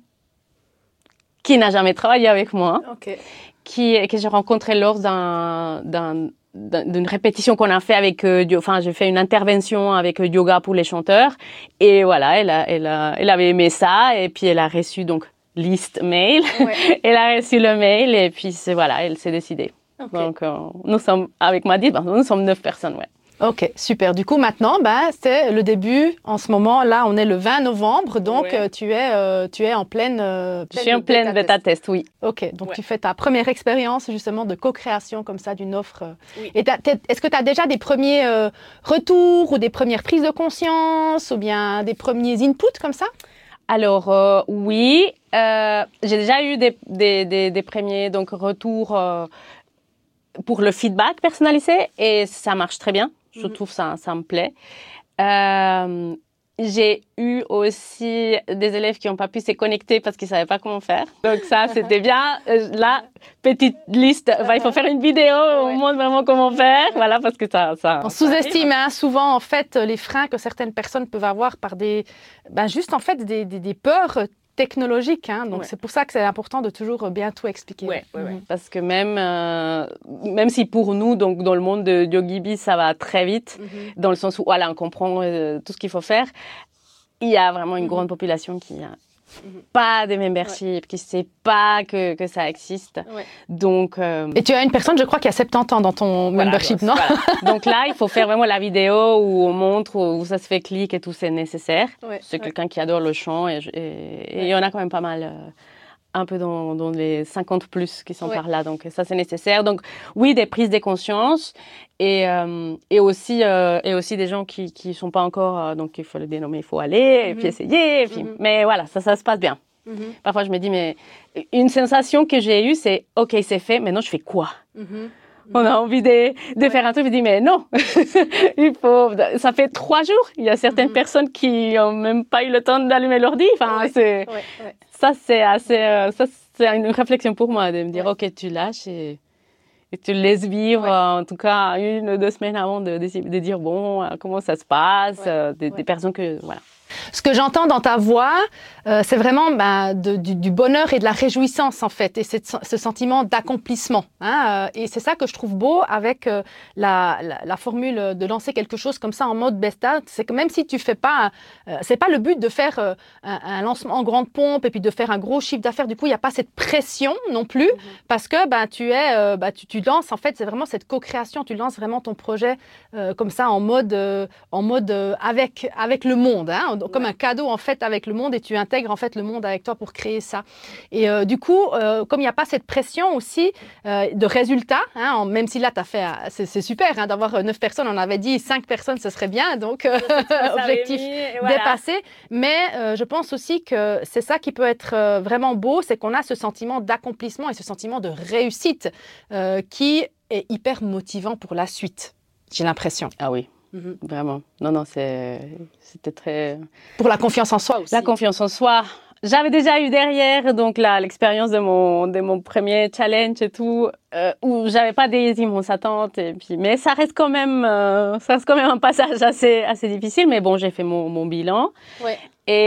Speaker 3: qui n'a jamais travaillé avec moi, okay. qui que j'ai rencontrée lors d'un d'un d'une répétition qu'on a fait avec, euh, enfin, j'ai fait une intervention avec euh, yoga pour les chanteurs. Et voilà, elle a, elle a, elle avait aimé ça. Et puis, elle a reçu, donc, liste mail. Ouais. Elle a reçu le mail. Et puis, c'est, voilà, elle s'est décidée. Okay. Donc, euh, nous sommes, avec Maddy, ben, nous sommes neuf personnes, ouais.
Speaker 2: Ok, super. Du coup, maintenant, ben, c'est le début. En ce moment, là, on est le vingt novembre, donc ouais. euh, tu es, euh, tu es en pleine. Euh,
Speaker 3: Je suis en pleine bêta test, test, oui.
Speaker 2: Ok, donc ouais. tu fais ta première expérience justement de co-création comme ça d'une offre. Oui. Et est-ce que tu as déjà des premiers euh, retours ou des premières prises de conscience ou bien des premiers inputs comme ça?
Speaker 3: Alors euh, oui, euh, j'ai déjà eu des, des, des, des premiers donc retours euh, pour le feedback personnalisé et ça marche très bien. Je trouve ça, ça me plaît. Euh, j'ai eu aussi des élèves qui n'ont pas pu se connecter parce qu'ils ne savaient pas comment faire. Donc ça, c'était bien. La petite liste, bah, il faut faire une vidéo, on ouais. montre vraiment comment faire. Voilà, parce que ça... ça
Speaker 2: on sous-estime hein, souvent, en fait, les freins que certaines personnes peuvent avoir par des... Ben, juste, en fait, des, des, des peurs technologique, hein, donc ouais. c'est pour ça que c'est important de toujours bien tout expliquer.
Speaker 3: Ouais, ouais, ouais. Parce que même, euh, même si pour nous, donc dans le monde de YogiBiz, ça va très vite, mm-hmm. dans le sens où voilà, on comprend euh, tout ce qu'il faut faire, il y a vraiment une mm-hmm. grande population qui n'a mm-hmm. pas de membership, ouais. qui ne sait pas que, que ça existe. Ouais. Donc, euh,
Speaker 2: et tu as une personne, je crois, qui a soixante-dix ans dans ton voilà, membership, non
Speaker 3: voilà. Donc là, il faut faire vraiment la vidéo où on montre, où ça se fait clic et tout, c'est nécessaire. Ouais, c'est ouais. quelqu'un qui adore le chant et, et, et ouais. il y en a quand même pas mal, euh, un peu dans, dans les cinquante plus qui sont ouais. par là. Donc ça, c'est nécessaire. Donc oui, des prises de conscience et, euh, et, aussi, euh, et aussi des gens qui ne sont pas encore, euh, donc il faut le dénommer, il faut aller mm-hmm. et puis essayer. Et puis, mm-hmm. Mais voilà, ça, ça se passe bien. Mm-hmm. Parfois, je me dis, mais une sensation que j'ai eue, c'est « Ok, c'est fait, maintenant je fais quoi mm-hmm. ?» On a envie de, de ouais. faire un truc, je dis « Mais non, il faut... ça fait trois jours, il y a certaines mm-hmm. personnes qui n'ont même pas eu le temps d'allumer l'ordi. » Enfin, ouais. c'est... Ouais. Ouais. Ça, c'est assez... Euh, ça, c'est une réflexion pour moi, de me dire ouais. « Ok, tu lâches et, et tu le laisses vivre, ouais. euh, en tout cas, une ou deux semaines avant de, de, de dire « Bon, euh, comment ça se passe ouais. euh, ?» des, ouais. des personnes que... Voilà.
Speaker 2: Ce que j'entends dans ta voix, euh, c'est vraiment bah, de, du, du bonheur et de la réjouissance, en fait, et cette, ce sentiment d'accomplissement. Hein, euh, et c'est ça que je trouve beau avec euh, la, la, la formule de lancer quelque chose comme ça en mode bêta. C'est que même si tu fais pas... Euh, c'est pas le but de faire euh, un, un lancement en grande pompe et puis de faire un gros chiffre d'affaires. Du coup, il n'y a pas cette pression non plus, mm-hmm. parce que bah, tu, es, euh, bah, tu, tu lances, en fait, c'est vraiment cette co-création. Tu lances vraiment ton projet euh, comme ça en mode, euh, en mode euh, avec, avec le monde, hein, comme ouais. un cadeau en fait avec le monde et tu intègres en fait le monde avec toi pour créer ça. Et euh, du coup, euh, comme il n'y a pas cette pression aussi euh, de résultats, hein, même si là tu as fait, c'est, c'est super hein, d'avoir neuf personnes, on avait dit cinq personnes ce serait bien, donc euh, objectif mis, voilà. dépassé. Mais euh, je pense aussi que c'est ça qui peut être euh, vraiment beau, c'est qu'on a ce sentiment d'accomplissement et ce sentiment de réussite euh, qui est hyper motivant pour la suite, j'ai l'impression.
Speaker 3: Ah oui. Mmh, vraiment. Non, non, c'est, c'était très...
Speaker 2: Pour la confiance en soi aussi.
Speaker 3: La confiance en soi. J'avais déjà eu derrière donc là, l'expérience de mon, de mon premier challenge et tout, euh, où j'avais pas des immenses attentes. Et puis, mais ça reste quand même, euh, ça reste quand même un passage assez, assez difficile. Mais bon, j'ai fait mon, mon bilan. Ouais.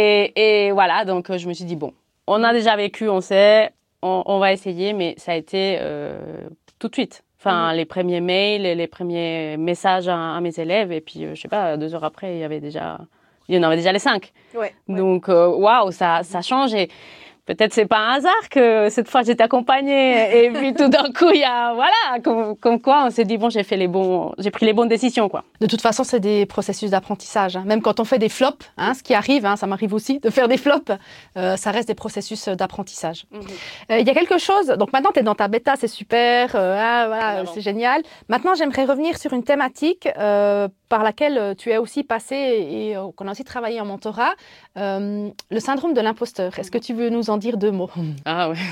Speaker 3: Et, et voilà, donc je me suis dit, bon, on a déjà vécu, on sait, on, on va essayer, mais ça a été euh, tout de suite. Enfin, mmh. les premiers mails, les premiers messages à, à mes élèves. Et puis, euh, je sais pas, deux heures après, il y avait déjà, il y en avait déjà les cinq. Ouais, Donc, waouh, wow, ça, ça change. Et peut-être c'est pas un hasard que cette fois j'étais accompagnée. Et puis tout d'un coup, il y a, voilà, comme, comme quoi on s'est dit, bon, j'ai fait les bons, j'ai pris les bonnes décisions, quoi.
Speaker 2: De toute façon, c'est des processus d'apprentissage. Hein. Même quand on fait des flops, hein, ce qui arrive, hein, ça m'arrive aussi de faire des flops, euh, ça reste des processus d'apprentissage. Il mm-hmm. euh, y a quelque chose, donc maintenant tu es dans ta bêta, c'est super, euh, ah, voilà, c'est génial. Maintenant, j'aimerais revenir sur une thématique euh, par laquelle tu es aussi passé et euh, qu'on a aussi travaillé en mentorat, euh, le syndrome de l'imposteur. Est-ce que tu veux nous en dire deux mots?
Speaker 3: Ah oui.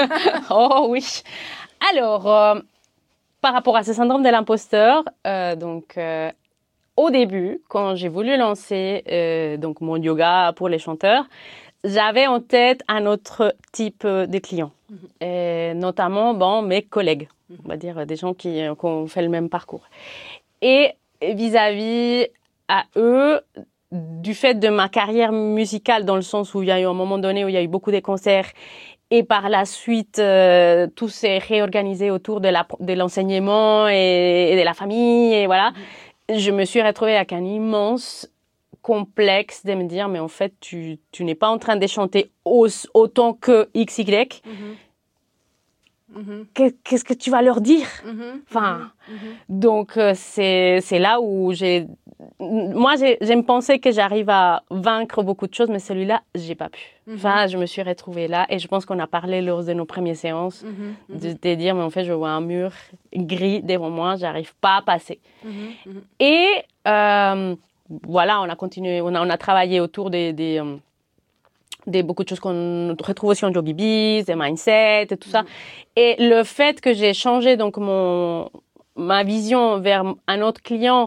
Speaker 3: Oh oui. Alors, euh, par rapport à ce syndrome de l'imposteur, euh, donc euh, au début, quand j'ai voulu lancer euh, donc mon yoga pour les chanteurs, j'avais en tête un autre type de clients, mm-hmm. et notamment bon, mes collègues, mm-hmm. on va dire des gens qui, qui ont fait le même parcours. Et vis-à-vis à eux, du fait de ma carrière musicale, dans le sens où il y a eu un moment donné où il y a eu beaucoup de concerts Et par la suite, euh, tout s'est réorganisé autour de, la, de l'enseignement et, et de la famille. Et voilà, mmh. je me suis retrouvée avec un immense complexe de me dire, mais en fait, tu, tu n'es pas en train de chanter au, autant que X Y. Mmh. Mmh. Qu'est-ce que tu vas leur dire? Mmh. Enfin, mmh. donc euh, c'est, c'est là où j'ai... Moi, j'ai, j'aime penser que j'arrive à vaincre beaucoup de choses, mais celui-là, j'ai pas pu. Mm-hmm. Enfin, je me suis retrouvée là et je pense qu'on a parlé lors de nos premières séances mm-hmm. de, de dire, mais en fait, je vois un mur gris devant moi, j'arrive pas à passer. Mm-hmm. Et euh, voilà, on a continué, on a, on a travaillé autour des, des, euh, des beaucoup de choses qu'on retrouve aussi en YogiBiz, des mindsets et tout mm-hmm. ça. Et le fait que j'ai changé donc mon ma vision vers un autre client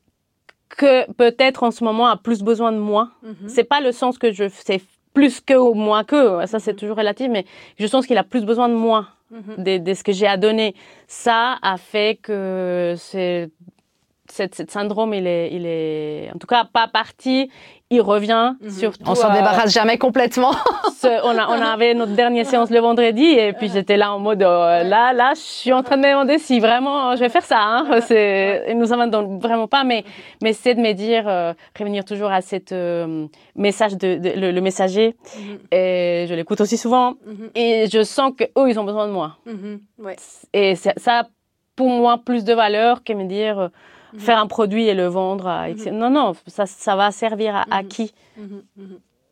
Speaker 3: que peut-être en ce moment a plus besoin de moi. Mm-hmm. C'est pas le sens que je c'est plus que ou moins que, ça c'est toujours relatif, mais je sens qu'il a plus besoin de moi, mm-hmm. de, de ce que j'ai à donner. Ça a fait que c'est cette, cette syndrome, il est, il est en tout cas pas parti. Il revient mm-hmm. surtout.
Speaker 2: On s'en euh, débarrasse jamais complètement.
Speaker 3: ce, on, a, on avait notre dernière séance le vendredi et puis j'étais là en mode euh, là, là, je suis en train de me demander si vraiment je vais faire ça. Hein. C'est, et nous en donc vraiment pas, mais, mais c'est de me dire, euh, revenir toujours à cette euh, message de, de le, le messager. Mm-hmm. Et je l'écoute aussi souvent mm-hmm. et je sens que eux ils ont besoin de moi. Mm-hmm. Ouais. Et ça, ça a pour moi plus de valeur que me dire. Euh, faire un produit et le vendre à... Mm-hmm. Non, non, ça, ça va servir à, mm-hmm. à qui mm-hmm.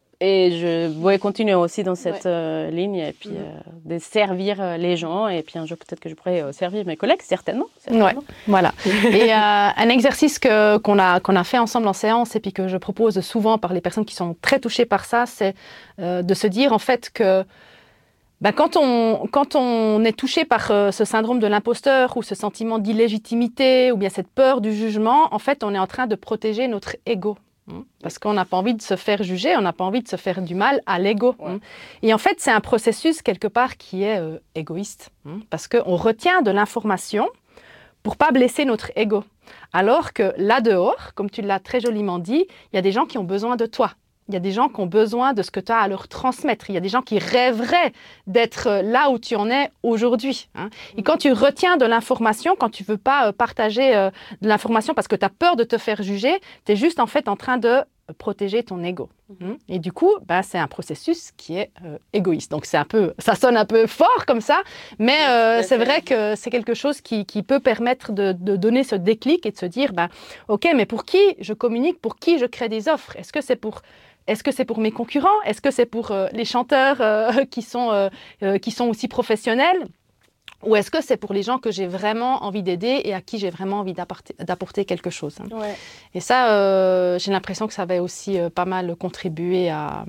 Speaker 3: Et je vais continuer aussi dans cette ouais. euh, ligne et puis mm-hmm. euh, de servir euh, les gens et puis un jour peut-être que je pourrais euh, servir mes collègues, certainement. certainement.
Speaker 2: Ouais, voilà. Et euh, un exercice que, qu'on, a, qu'on a fait ensemble en séance et puis que je propose souvent par les personnes qui sont très touchées par ça, c'est euh, de se dire en fait que Ben, quand, on, quand on est touché par euh, ce syndrome de l'imposteur ou ce sentiment d'illégitimité ou bien cette peur du jugement, en fait, on est en train de protéger notre ego. Hein, parce qu'on n'a pas envie de se faire juger, on n'a pas envie de se faire du mal à l'ego. Ouais. Hein. Et en fait, c'est un processus quelque part qui est euh, égoïste. Hein, parce qu'on retient de l'information pour pas blesser notre ego. Alors que là dehors, comme tu l'as très joliment dit, il y a des gens qui ont besoin de toi. Il y a des gens qui ont besoin de ce que tu as à leur transmettre. Il y a des gens qui rêveraient d'être là où tu en es aujourd'hui. Hein. Et quand tu retiens de l'information, quand tu ne veux pas euh, partager euh, de l'information parce que tu as peur de te faire juger, tu es juste en fait en train de protéger ton ego. Hein. Et du coup, bah, c'est un processus qui est euh, égoïste. Donc c'est un peu, ça sonne un peu fort comme ça, mais euh, c'est vrai que c'est quelque chose qui, qui peut permettre de, de donner ce déclic et de se dire, bah, ok, mais pour qui je communique, pour qui je crée des offres? Est-ce que c'est pour Est-ce que c'est pour mes concurrents? Est-ce que c'est pour euh, les chanteurs euh, qui, sont, euh, euh, qui sont aussi professionnels? Ou est-ce que c'est pour les gens que j'ai vraiment envie d'aider et à qui j'ai vraiment envie d'apporter, d'apporter quelque chose? Hein. Ouais. Et ça, euh, j'ai l'impression que ça va aussi euh, pas mal contribuer à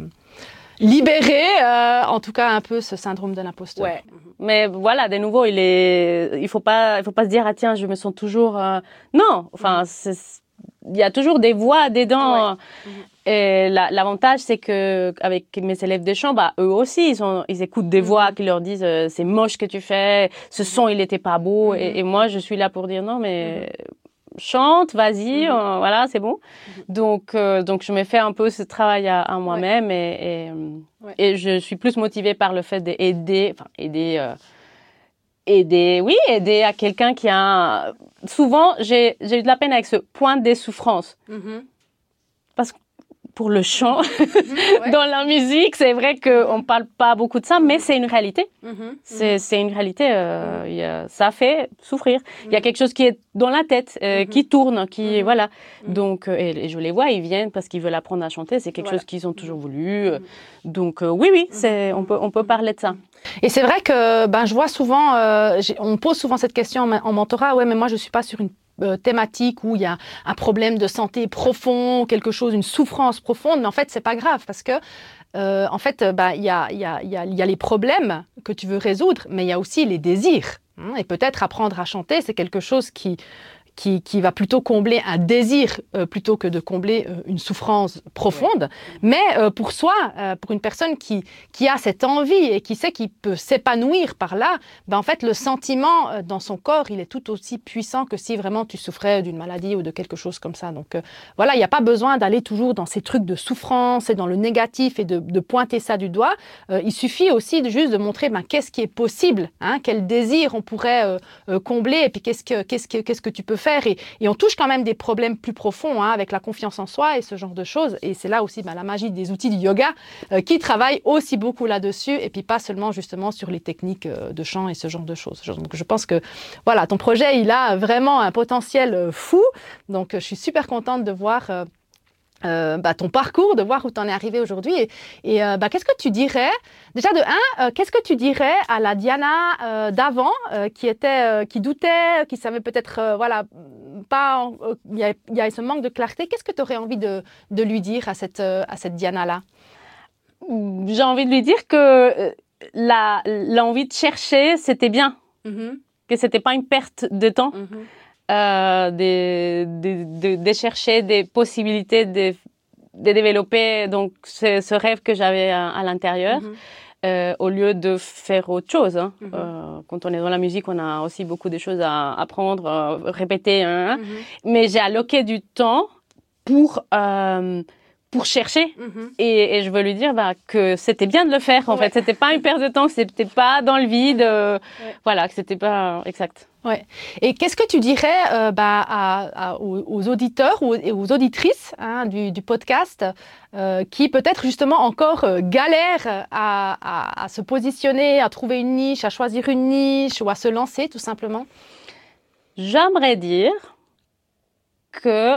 Speaker 2: libérer, euh, en tout cas un peu ce syndrome de l'imposteur.
Speaker 3: Ouais. Mais voilà, de nouveau, il est, il faut pas, il faut pas se dire ah tiens, je me sens toujours. Euh... Non, enfin, c'est... il y a toujours des voix dedans. Ouais. Et la, l'avantage, c'est que avec mes élèves de chant, bah eux aussi, ils, ont, ils écoutent des voix mm-hmm. qui leur disent euh, c'est moche que tu fais, ce son il était pas beau. Mm-hmm. Et, et moi, je suis là pour dire non, mais mm-hmm. chante, vas-y, mm-hmm. euh, voilà, c'est bon. Mm-hmm. Donc, euh, donc je me fais un peu ce travail à, à moi-même ouais. et, et, ouais. et je suis plus motivée par le fait d'aider, enfin aider. Euh, Aider, oui, aider à quelqu'un qui a un... Souvent, j'ai, j'ai eu de la peine avec ce point de souffrance. Mm-hmm. Parce que pour le chant, mm-hmm, ouais. dans la musique, c'est vrai qu'on ne parle pas beaucoup de ça, mais c'est une réalité. Mm-hmm. C'est, c'est une réalité. Euh, y a, ça fait souffrir. Il mm-hmm. y a quelque chose qui est dans la tête, euh, mm-hmm. qui tourne, qui... Mm-hmm. Voilà. Mm-hmm. Donc, euh, et, et je les vois, ils viennent parce qu'ils veulent apprendre à chanter. C'est quelque voilà. chose qu'ils ont toujours voulu. Mm-hmm. Donc, euh, oui, oui, c'est, on peut, on peut parler de ça.
Speaker 2: Et c'est vrai que ben, je vois souvent, euh, on pose souvent cette question en, en mentorat, ouais, mais moi je ne suis pas sur une euh, thématique où il y a un problème de santé profond, quelque chose, une souffrance profonde, mais en fait, ce n'est pas grave parce que, euh, en fait, ben, il y a, y a, y a, y a les problèmes que tu veux résoudre, mais il y a aussi les désirs. Hein, et peut-être apprendre à chanter, c'est quelque chose qui... qui, qui va plutôt combler un désir euh, plutôt que de combler euh, une souffrance profonde. Ouais. Mais euh, pour soi, euh, pour une personne qui, qui a cette envie et qui sait qu'il peut s'épanouir par là, ben en fait, le sentiment euh, dans son corps, il est tout aussi puissant que si vraiment tu souffrais d'une maladie ou de quelque chose comme ça. Donc euh, voilà, il n'y a pas besoin d'aller toujours dans ces trucs de souffrance et dans le négatif et de, de pointer ça du doigt. Euh, il suffit aussi de, juste de montrer ben, qu'est-ce qui est possible, hein, quel désir on pourrait euh, euh, combler et puis qu'est-ce que, qu'est-ce que, qu'est-ce que tu peux faire. Et, et on touche quand même des problèmes plus profonds hein, avec la confiance en soi et ce genre de choses. Et c'est là aussi ben, la magie des outils du yoga euh, qui travaillent aussi beaucoup là-dessus et puis pas seulement justement sur les techniques euh, de chant et ce genre de choses. Donc je pense que voilà, ton projet, il a vraiment un potentiel euh, fou. Donc je suis super contente de voir euh, Euh, bah, ton parcours, de voir où tu en es arrivé aujourd'hui. Et, et euh, bah, qu'est-ce que tu dirais, déjà de un, euh, qu'est-ce que tu dirais à la Diana euh, d'avant, euh, qui était, euh, qui doutait, qui savait peut-être, euh, voilà, pas, il y, y a ce manque de clarté. Qu'est-ce que tu aurais envie de, de lui dire à cette, euh, à cette Diana-là?
Speaker 3: J'ai envie de lui dire que la, l'envie de chercher, c'était bien, mm-hmm. que c'était pas une perte de temps. Mm-hmm. Euh, de, de, de, de chercher des possibilités de, de développer donc ce, ce rêve que j'avais à, à l'intérieur mm-hmm. euh, au lieu de faire autre chose. Hein. Mm-hmm. Euh, quand on est dans la musique, on a aussi beaucoup de choses à apprendre, à répéter. Hein, mm-hmm. Mais j'ai alloqué du temps pour euh, pour chercher mm-hmm. et, et je veux lui dire bah, que c'était bien de le faire. En ouais. fait, c'était pas une perte de temps, que c'était pas dans le vide. Euh, ouais. Voilà, que c'était pas exact.
Speaker 2: Ouais. Et qu'est-ce que tu dirais euh, bah, à, à, aux, aux auditeurs ou aux, aux auditrices hein, du, du podcast euh, qui peut-être justement encore euh, galèrent à, à, à se positionner, à trouver une niche, à choisir une niche ou à se lancer tout simplement?
Speaker 3: J'aimerais dire que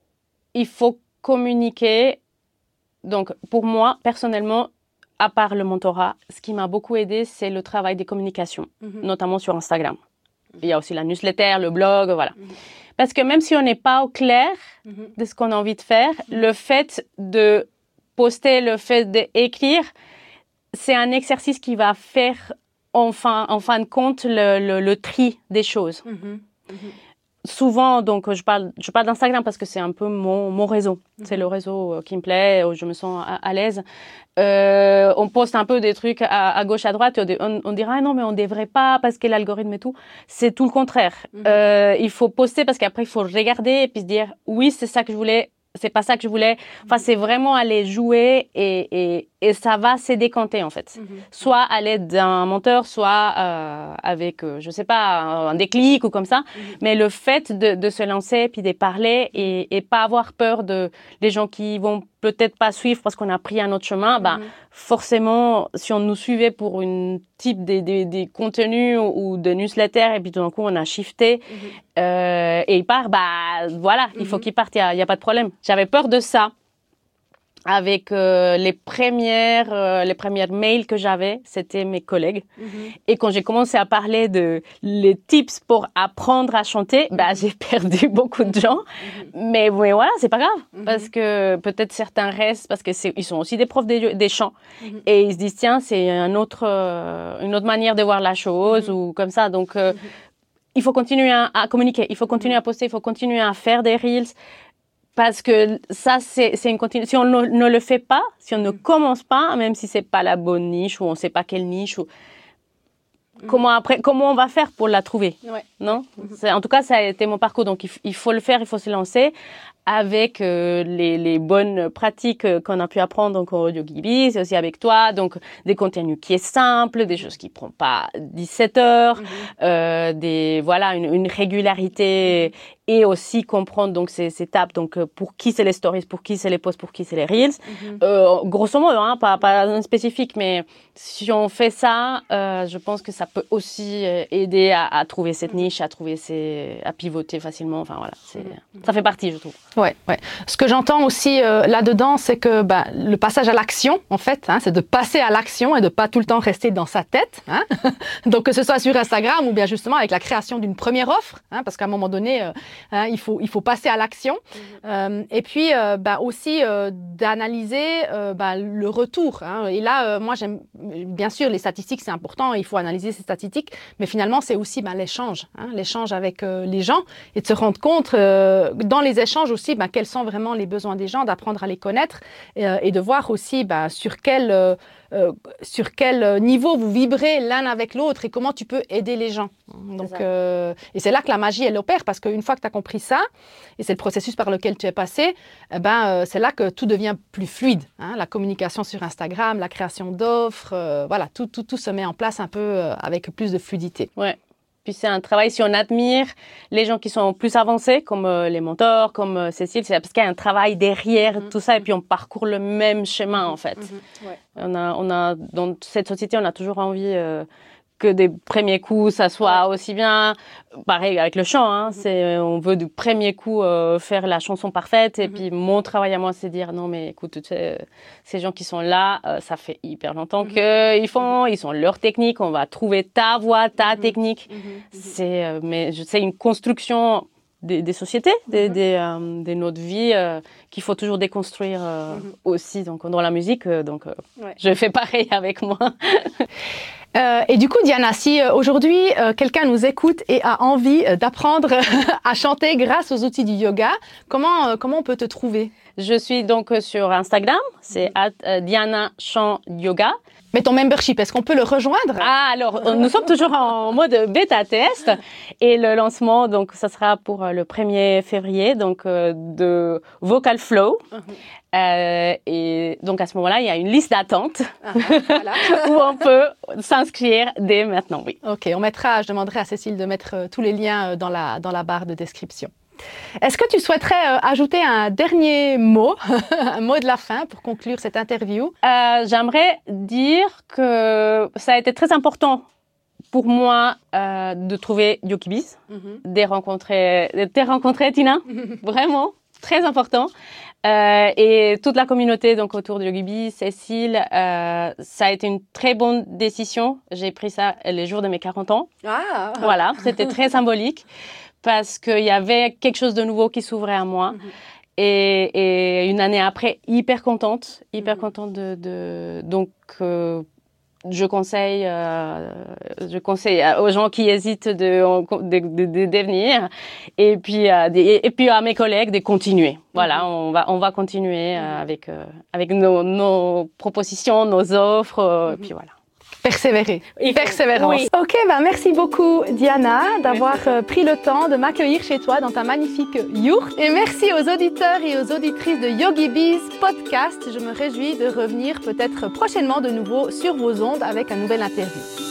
Speaker 3: il faut communiquer. Donc pour moi, personnellement, à part le mentorat, ce qui m'a beaucoup aidé, c'est le travail des communications, mm-hmm. notamment sur Instagram. Il y a aussi la newsletter, le blog, voilà. Mmh. Parce que même si on n'est pas au clair mmh. de ce qu'on a envie de faire, mmh. le fait de poster, le fait d'écrire, c'est un exercice qui va faire en fin, en fin de compte le, le, le tri des choses. Mmh. Mmh. Souvent, donc, je parle, je parle d'Instagram parce que c'est un peu mon, mon réseau. Mmh. C'est le réseau qui me plaît, où je me sens à, à l'aise. Euh, on poste un peu des trucs à, à gauche, à droite. On, on dira, ah non, mais on devrait pas parce que l'algorithme et tout. C'est tout le contraire. Mmh. Euh, il faut poster parce qu'après, il faut regarder et puis se dire, oui, c'est ça que je voulais. C'est pas ça que je voulais. Enfin, c'est vraiment aller jouer et, et, et ça va se décanter, en fait. Mm-hmm. Soit à l'aide d'un menteur, soit euh, avec, euh, je sais pas, un déclic ou comme ça. Mm-hmm. Mais le fait de, de se lancer puis de parler et, et pas avoir peur de les gens qui vont peut-être pas suivre parce qu'on a pris un autre chemin, mm-hmm. bah, forcément, si on nous suivait pour une type des, des, des contenus ou, ou de newsletters et puis tout d'un coup, on a shifté mm-hmm. euh, et il part, bah, voilà, mm-hmm. il faut qu'il parte, il y a, il y a pas de problème. J'avais peur de ça. Avec euh, les premières euh, les premières mails que j'avais, c'était mes collègues. Mm-hmm. Et quand j'ai commencé à parler de les tips pour apprendre à chanter, bah j'ai perdu beaucoup de gens. Mm-hmm. Mais, mais voilà, c'est pas grave mm-hmm. parce que peut-être certains restent parce que c'est ils sont aussi des profs des, des chants mm-hmm. et ils se disent tiens c'est un autre euh, une autre manière de voir la chose mm-hmm. ou comme ça. Donc euh, mm-hmm. il faut continuer à, à communiquer, il faut continuer mm-hmm. à poster, il faut continuer à faire des reels. Parce que ça, c'est, c'est une continuité. Si on ne, ne le fait pas, si on ne commence pas, même si c'est pas la bonne niche ou on ne sait pas quelle niche, ou mmh. comment après, comment on va faire pour la trouver, ouais. non mmh. c'est, En tout cas, ça a été mon parcours. Donc, il, il faut le faire, il faut se lancer avec euh, les, les bonnes pratiques euh, qu'on a pu apprendre donc au YogiBiz, c'est aussi avec toi. Donc, des contenus qui est simple, des choses qui prennent pas dix-sept heures, mmh. euh, des voilà une, une régularité. Et aussi comprendre donc ces, ces étapes, donc pour qui c'est les stories, pour qui c'est les posts, pour qui c'est les reels. Mm-hmm. Euh, grosso modo, hein, pas pas spécifique, mais si on fait ça, euh, je pense que ça peut aussi aider à, à trouver cette niche, à trouver ces, à pivoter facilement. Enfin voilà, c'est, mm-hmm. ça fait partie, je trouve.
Speaker 2: Ouais, ouais. Ce que j'entends aussi euh, là-dedans, c'est que ben, le passage à l'action, en fait, hein, c'est de passer à l'action et de pas tout le temps rester dans sa tête. Hein. Donc que ce soit sur Instagram ou bien justement avec la création d'une première offre, hein, parce qu'à un moment donné, euh, hein, il faut il faut passer à l'action. Mmh. Euh, et puis euh, ben, aussi euh, d'analyser euh, ben, le retour. Hein. Et là, euh, moi, j'aime bien sûr les statistiques, c'est important. Il faut analyser ces statistiques, mais finalement, c'est aussi ben, l'échange, hein, l'échange avec euh, les gens et de se rendre compte euh, dans les échanges aussi. Ben, quels sont vraiment les besoins des gens, d'apprendre à les connaître euh, et de voir aussi ben, sur, quel, euh, euh, sur quel niveau vous vibrez l'un avec l'autre et comment tu peux aider les gens. Donc, euh, et c'est là que la magie, elle opère, parce qu'une fois que tu as compris ça, et c'est le processus par lequel tu es passé, eh ben, euh, c'est là que tout devient plus fluide. Hein, la communication sur Instagram, la création d'offres, euh, voilà, tout, tout, tout se met en place un peu euh, avec plus de fluidité.
Speaker 3: Ouais. Puis c'est un travail, si on admire les gens qui sont plus avancés, comme euh, les mentors, comme euh, Cécile, c'est parce qu'il y a un travail derrière mmh. tout ça, et puis on parcourt le même chemin, en fait. Mmh. Ouais. On a, on a, dans cette société, on a toujours envie euh, que des premiers coups, ça soit ouais. aussi bien. Pareil avec le chant, hein, mmh. c'est, on veut du premier coup euh, faire la chanson parfaite. Et mmh. puis mon travail à moi, c'est dire non mais écoute, tu sais, ces gens qui sont là, euh, ça fait hyper longtemps mmh. qu'ils font, ils sont leur technique. On va trouver ta voix, ta mmh. technique. Mmh. C'est, euh, mais c'est une construction des, des sociétés, des, mmh. des, euh, de notre vie euh, qu'il faut toujours déconstruire euh, mmh. aussi. Donc dans la musique, euh, donc euh, ouais. je fais pareil avec moi.
Speaker 2: Euh, et du coup, Diana, si euh, aujourd'hui euh, quelqu'un nous écoute et a envie euh, d'apprendre à chanter grâce aux outils du yoga, comment, euh, comment on peut te trouver?
Speaker 3: Je suis donc sur Instagram, c'est at euh, Diana Chant Yoga.
Speaker 2: Mais ton membership, est-ce qu'on peut le rejoindre?
Speaker 3: Ah, alors, nous sommes toujours en mode bêta test et le lancement, donc, ça sera pour le premier février, donc, euh, de Vocal Flow. Uh-huh. Euh, et donc, à ce moment-là, il y a une liste d'attente uh-huh, voilà. où on peut s'inscrire dès maintenant, oui.
Speaker 2: Ok, on mettra, je demanderai à Cécile de mettre euh, tous les liens dans la, dans la barre de description. Est-ce que tu souhaiterais euh, ajouter un dernier mot, un mot de la fin pour conclure cette interview?
Speaker 3: euh, J'aimerais dire que ça a été très important pour moi euh, de trouver YogiBiz, mm-hmm. de rencontrer, de te rencontrer, Tina, vraiment très important. Euh, et toute la communauté donc autour de YogiBiz, Cécile, euh, ça a été une très bonne décision. J'ai pris ça les jours de mes quarante ans. Ah. Voilà, c'était très symbolique. Parce qu'il y avait quelque chose de nouveau qui s'ouvrait à moi. Mmh. Et, et une année après, hyper contente, hyper mmh. contente de... de donc, euh, je conseille, euh, je conseille aux gens qui hésitent de, de, de, de, de venir. Et puis, euh, des, et puis à mes collègues de continuer. Voilà, mmh. on va, on va continuer euh, avec, euh, avec nos, nos propositions, nos offres. Euh, mmh. Et puis voilà.
Speaker 2: Persévérer. Persévérance. Oui. Ok, ben merci beaucoup Diana d'avoir euh, pris le temps de m'accueillir chez toi dans ta magnifique yourte. Et merci aux auditeurs et aux auditrices de YogiBiz Podcast. Je me réjouis de revenir peut-être prochainement de nouveau sur vos ondes avec un nouvel interview.